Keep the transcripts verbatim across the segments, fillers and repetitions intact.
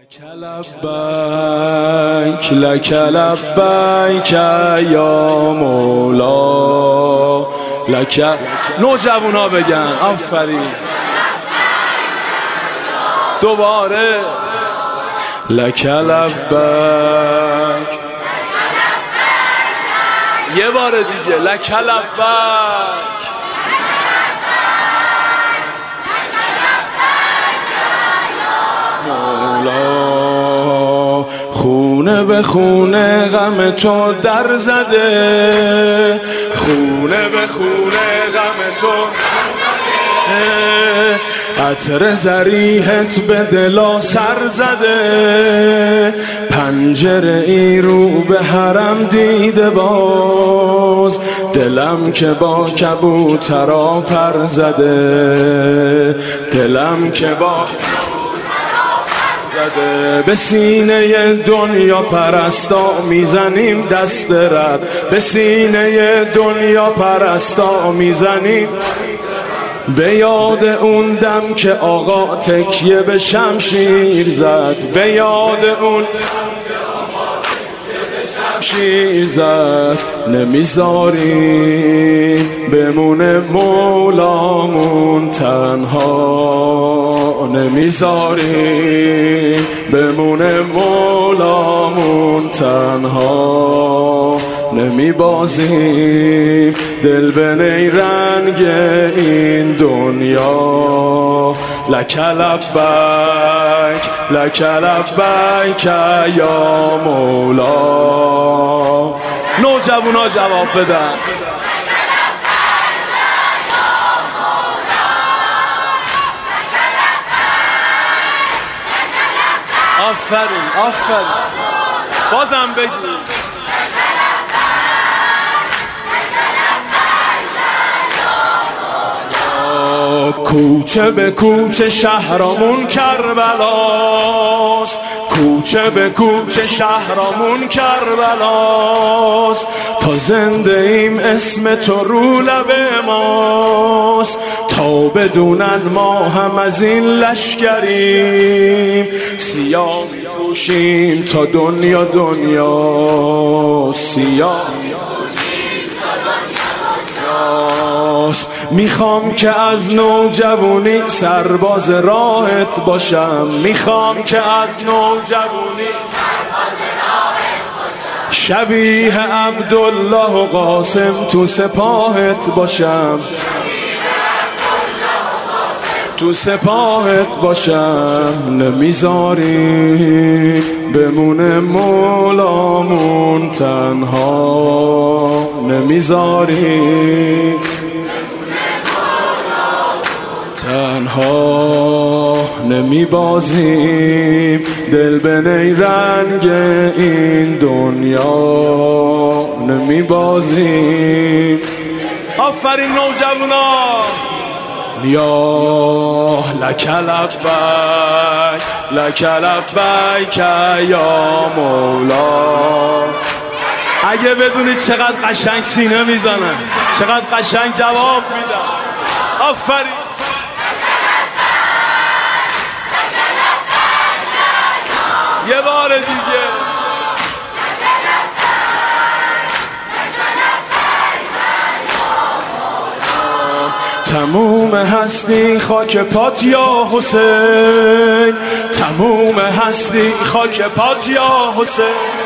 لک لبیک لک لبیک یا مولا لک. نوجوانا بگن آفرین. دوباره لک لبیک. یه بار دیگه لک لبیک. مولا خونه به خونه غم تو در زده، خونه به خونه غم تو عطر زریحت به دلا سر زده، پنجره ای رو به حرم دیده باز، دلم که با کبوترا پر زده، دلم که با به سینه دنیا پرستا میزنیم دست رد، به سینه دنیا پرستا میزنیم، به یاد اون دم که آقا تکیه به شمشیر زد، به یاد اون شمشیر زد. نمیذاریم بمونه مولامون تنها، نمیذاریم بمونه مولامون تنها، نمیبازیم دل به نیرنگ این دنیا. لک لبیک لک لبیک یا مولا. نوجوانا جواب بدن. آفرین آفرین. بازم بگید. کوچه به کوچه شهرامون کربلاست، کوچه به کوچه شهرامون کربلاست، تا زنده ایم اسم تو رو لب ماست، تا بدونن ما هم از این لشکریم، سیاه میپوشیم تا دنیا دنیا، سیاه میخوام که از نوجوانی سرباز راهت باشم، میخوام که از نوجوانی سرباز راهت باشم، شبیه عبدالله و قاسم تو سپاهت باشم، تو سپاهت باشم. نمیذاری بمونه مولامون تنها، نمیذاری تنها، نمیبازیم دل به نیرنگ این دنیا، نمیبازیم. آفرین نوجوانا. یا لک لبیک لک لبیک یا مولا. اگه بدونید چقدر قشنگ سینه میزنن، چقدر قشنگ جواب میدن. آفرین. یه بار دیگه. تموم هستی خاک پات یا حسین، تموم هستی خاک پات یا حسین،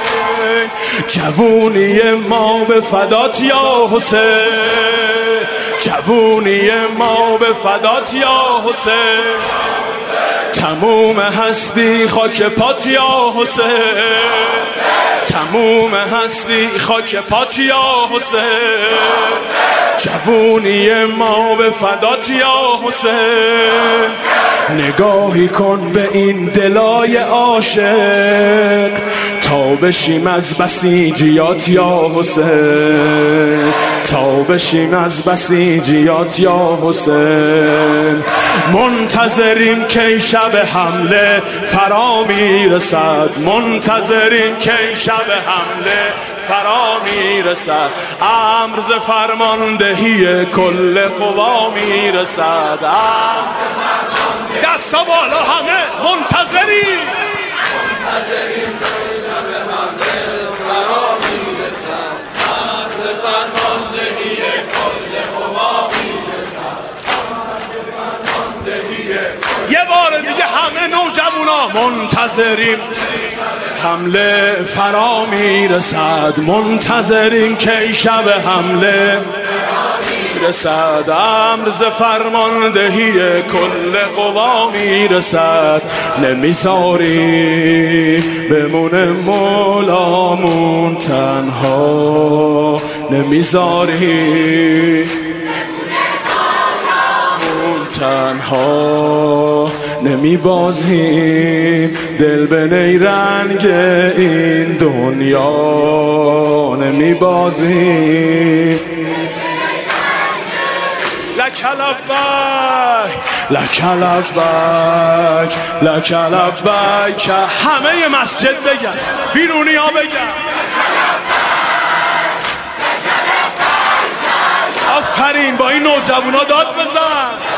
جوونی ما به فدات یا حسین، جوونی ما به فدات یا حسین، تموم هستی خاک پات یا حسین، تموم هستی خاک پات یا حسین، جوونی ما به فدات یا حسین. نگاهی کن به این دلای عاشق، تا بشیم از بسیجیات یا حسین، تا بشیم از بسیجیات یا حسین. منتظریم که شب حمله فرا میرسد، منتظریم که شب حمله فرا میرسد، امر ز فرماندهی کل قوا میرسد. دستا بالا همه منتظریم. منتظریم حمله فرا میرسد، منتظریم که ای شب حمله میرسد. امر ز فرماندهی کل قوا میرسد، نمیذاری بمونه مولامون تنها، نمیذاری تنها، نمیبازیم دل به نیرنگ این دنیا، نمیبازیم. لک لبیک لک لبیک لک لبیک، همه مسجد بگن، بیرونی ها بگن آفرین، با این نوجوانا داد بزن.